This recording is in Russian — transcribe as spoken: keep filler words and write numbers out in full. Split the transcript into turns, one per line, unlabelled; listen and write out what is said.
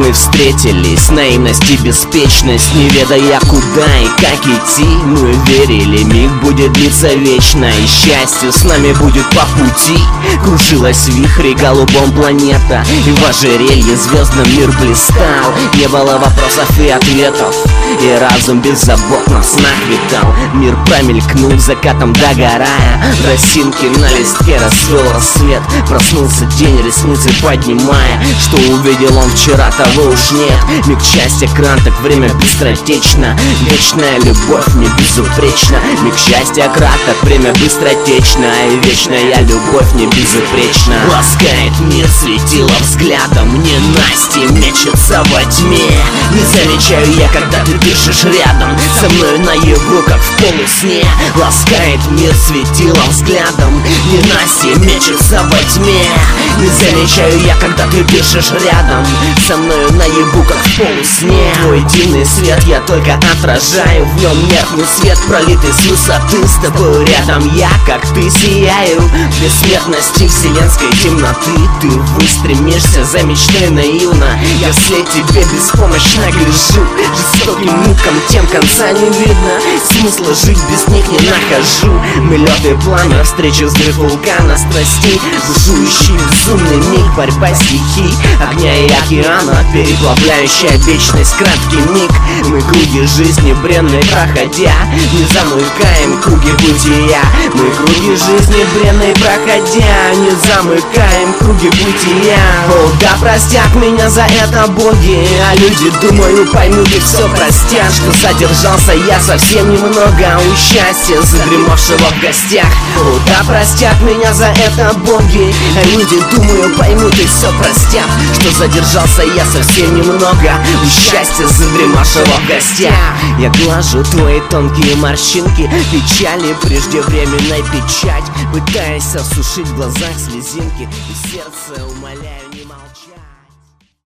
Мы встретились, наивность и беспечность, не ведая куда и как идти. Мы верили, миг будет длиться вечно, и счастье с нами будет по пути. Кружилась в вихре голубом планета, и в ожерелье звездном мир блистал. Не было вопросов и ответов, и разум беззаботно в снах витал. Мир промелькнул закатом догорая, росинки на листке расцвел рассвет. Проснулся день, ресницы поднимая, что увидел он вчера, того уж нет. Миг счастья, кран, так время быстротечно, вечная любовь не безупречна. Миг счастья, кран, так время быстротечно, и вечная любовь не безупречна. Ласкает мир светило взглядом, ненастье мечется во тьме. Не замечаю я, когда ты дышишь рядом со мной наяву, как в полусне. Ласкает мир светило взглядом, ненастье мечется во тьме. Не замечаю я, когда ты дышишь рядом со мною наяву, как в полусне. Твой дивный свет я только отражаю, в нем меркнет свет, пролитый с высоты. С тобой рядом я, как ты, сияю в бессмертности вселенской темноты. Ты выстремишься за мечтой наивно, я вслед тебе беспомощно гляжу. Жестоким мукам тем конца не видно, смысла жить без них не нахожу. Мы лед и пламя, встреча взрыв вулкана страстей, бушующий безумный миг, борьба стихий, огня и океана, переплавляющая вечность, краткий миг. Мы круги жизни бренной проходя, не замыкаем круги бытия. Мы круги жизни бренной проходя, не замыкаем круги бытия. О, да простят меня за это боги, а люди, думаю, поймут и все простят, что задержался я совсем немного у счастья, задремавшего в гостях. О, да простят меня за это боги, а люди, думаю, поймут и все простят, что задержался я совсем немного у счастья, задремавшего в гостях. Я глажу твои тонкие морщинки, печали преждевременной печать, пытаясь осушить в глазах слезинки, и сердце умоляю не молчать.